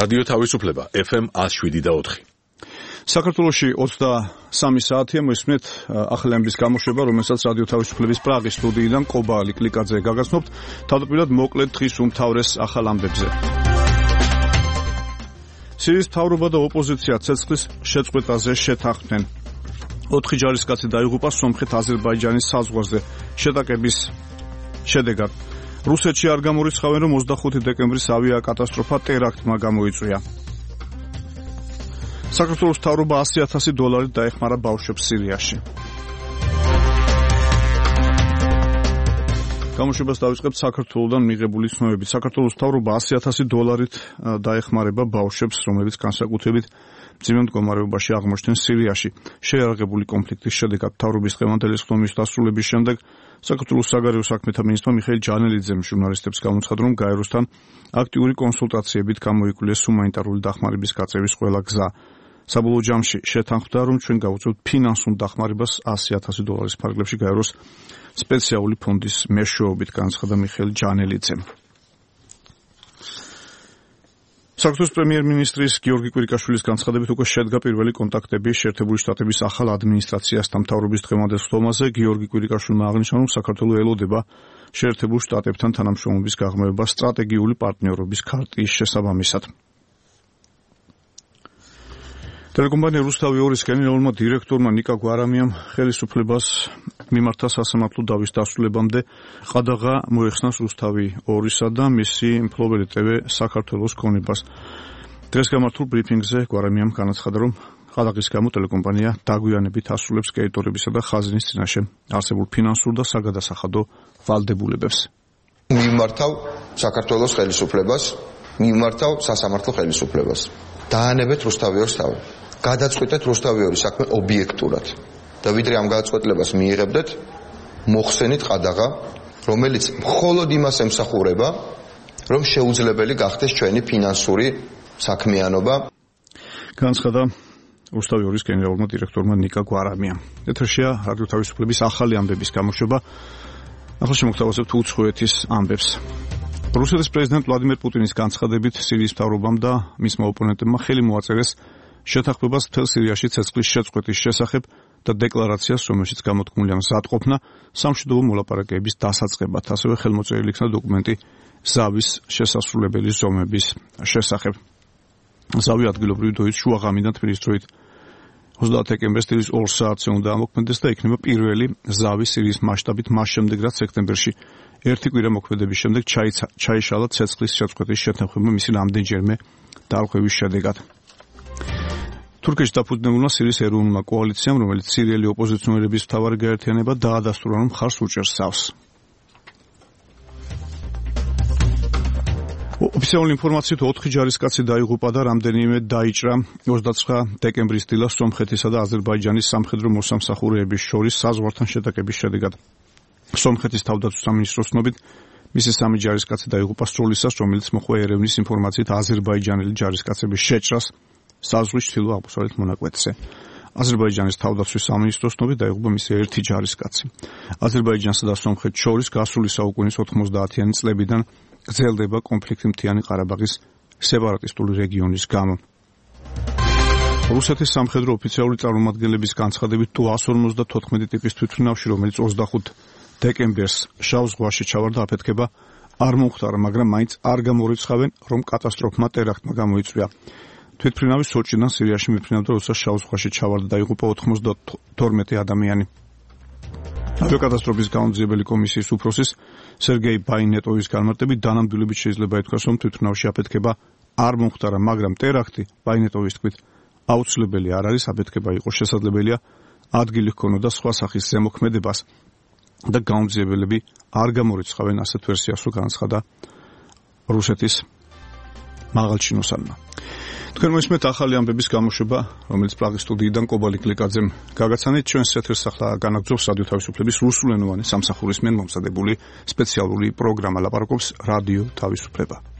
რადიო თავისუფლება FM 107.4. საქართველოში 23 საათია მოისმენთ ახალი ამბის გამოშვება, რომელსაც რადიო თავისუფლების პრაღის სტუდიიდან ყობა ლიკლიკაძე გაგაცნობთ. თავდაპირველად მოკლედ დღის უმთავრეს ახალ ამბებზე. სირიის მთავრობა და ოპოზიცია ცეცხლის შეწყვეტაზე შეთანხმდნენ. 4 ჯარისკაცი დაიღუპა სომხეთ-აზერბაიჯანის საზღვარზე შეტაკების შედეგად. რუსეთში არ გამორიცხავენ, რომ 25 დეკემბრის ავიაკატასტროფა ტერაქტმა გამოიწვია. საქართველოს მთავრობა $100,000 დაეხმარა ბავშვებს სირიაში. გამოშვებას დავიწყებთ საქართველოსდან მიღებული ცნობებით. საქართველოს მთავრობა $100,000 დაეხმარება ბავშვებს, რომლებიც განსაკუთრებით მძიმე მდგომარეობაში აღმოჩნდნენ სირიაში. შეიარაღებული კონფლიქტის შედეგად მთავრობის დღევანდელი ხდომის დასრულების შემდეგ საქართველოს საგარეო საქმეთა მინისტრმა მიხეილ ჯანელიძემ ჟურნალისტებს გამოცხადა, რომ გაეროსთან აქტიური კონსულტაციებით გამოიკვლია ჰუმანიტარული დახმარების გაწევის ყველა გზა. საბოლოო ჯამში შეთანხმდა, რომ ჩვენ გავუწევთ ფინანსურ დახმარებას $100,000 ფარგლებში გაეროს სპეციალური ფონდის მეშვეობით, განცხადა მიხეილ ჯანელიძემ. საქართველოს პრემიერ-მინისტრის გიორგი კვირიკაშვილის განცხადებით უკვე შედგა პირველი კონტაქტები შეერთებული შტატების ახალ ადმინისტრაციასთან მთავრობის დღევანდელ ხდომაზე. გიორგი კვირიკაშვილმა აღნიშნა, რომ საქართველო ელოდება შეერთებულ შტატებთან თანამშრომლობის გაღრმავებას სტრატეგიული პარტნიორობის ქარტიის შესაბამისად. ტელეკომპანია რუსთავი 2-ის გენერალურმა დირექტორმა ნიკა გვარამიამ ხელისუფლებას მიმართა სასამართლო დავის დასრულებამდე ყადაღა მოეხსნას რუსთავი 2-სა და მისი მფლობელი ტევ საქართველოს ქონებას. დღეს გამართულ ბრიფინგზე გვარამიამ განაცხადა, რომ ყადაღის გამო ტელეკომპანია დაგვიანებით ასრულებს კრედიტორებისა და ხაზინის წინაშე არსებულ ფინანსურ და საგადასახადო ვალდებულებებს. მიმართავ საქართველოს ხელისუფლებას, მიმართავ სასამართლო ხელისუფლებას. დაანებეთ რუსთავი 2-ს თავი. გადაწყვეტეთ რუსთავი 2 საქმე ობიექტურად და ვიდრე ამ გადაწყვეტილებას მიიღებდეთ, მოხსენით ყადაღა, რომელიც მხოლოდ იმას ემსახურება, რომ შეუძლებელი გახდეს ჩვენი ფინანსური საქმიანობა. განცხადა რუსთავი 2-ის გენერალურმა დირექტორმა ნიკა გვარამიამ. ეთერშია რადიო თავისუფლების ახალი ამბების გამოშვება. ახლა შემოგთავაზებთ უცხოეთის ამბებს. რუსეთის პრეზიდენტ ვლადიმერ პუტინის განცხადებით სირიის მთავრობამ და მისმა ოპონენტებმა ხელი მოაწერეს შეთანხმებას მთელ სირიაში ცეცხლის შეწყვეტის შესახებ და დეკლარაციას, რომელშიც გამოთქმულია მზადყოფნა სამშვიდობო მოლაპარაკებების დასაწყებად. ასევე ხელმოწერილი იქნა დოკუმენტი ზავის შესასრულებელი ზომების შესახებ. ზავი ადგილობრივი დროით შუაღამიდან თბილისის დროით 30 დეკემბრის დილის 2 საათზე უნდა ამოქმედდეს და იქნება პირველი ზავი სირიის მასშტაბით მას შემდეგ, რაც სექტემბერში ერთი კვირა მოქმედების შემდეგ ჩაიშალა ცეცხლის შეწყვეტის შეთანხმება მისი რამდენჯერმე დარღვევის შედეგად. თურქეთში დაფუძნებულმა სირიის ეროვნულმა კოალიციამ, რომელიც სირიელი ოპოზიციონერების მთავარი გაერთიანება, დაადასტურა, რომ მხარს უჭერს ზავს. ოფიციალური ინფორმაციით 4 ჯარისკაცი დაიღუპა და რამდენიმე დაიჭრა 29 დეკემბრის დილას სომხეთისა და აზერბაიჯანის სამხედრო მოსამსახურეების შორის საზღვართან შეტაკების შედეგად. სომხეთის თავდაცვის სამინისტროს ცნობით, მისი 3 ჯარისკაცი დაიღუპა სროლისას, რომელიც მოჰყვა ერევნის ინფორმაციით აზერბაიჯანელი ჯარისკაცების შეჭრას საზღვრის ჩრდილო-აღმოსავლეთ მონაკვეთზე. აზერბაიჯანის თავდაცვის სამინისტროს ცნობით დაიღუპა მისი 1 ჯარისკაცი. აზერბაიჯანსა და სომხეთს შორის გასული საუკუნის 90-იანი წლებიდან გრძელდება კონფლიქტი მთიანი ყარაბაღის სეპარატისტული რეგიონის გამო. რუსეთის სამხედრო ოფიციალური წარმომადგენლების განცხადებით, Tu-154 ტიპის თვითმფრინავში, რომელიც 25 დეკემბერს შავ ზღვაში ჩავარდა, აფეთქება არ მომხდარა, მაგრამ მაინც არ გამორიცხავენ, რომ კატასტროფმა ტერაქტმა გამოიწვია. თვითმფრინავი სოჭიდან სირიაში მიფრინავდა, როცა შავ ზღვაში ჩავარდა, დაიღუპა 92 ადამიანი. ავიაკატასტროფის გამომძიებელი კომისიის უფროსის სერგეი ბაინეტოვის განმარტებით, დანამდვილებით შეიძლება ითქვას, რომ თვითმფრინავში აფეთქება არ მომხდარა, მაგრამ ტერაქტი, ბაინეტოვის თქმით, აუცილებელი არ არის, აფეთქება იყოს შესაძლებელია, ადგილი ჰქონოდა სხვა სახის ზემოქმედებას და გამომძიებელები არ გამორიცხავენ, ასეთ ვერსიას რო განაცხადა რუსეთის მაღალჩინოსანმა. თქვენ მოისმენთ ახალი ამბების გამოშვება, რომელიც პრაღის სტუდიიდან ყობა ლიკლიკაძემ გაგაცანით. ჩვენს ეთერს ახლა განაგრძობს რადიო თავისუფლების რუსულენოვანი სამსახურის მიერ მომზადებული სპეციალური პროგრამა. ლაპარაკობს რადიო თავისუფლება.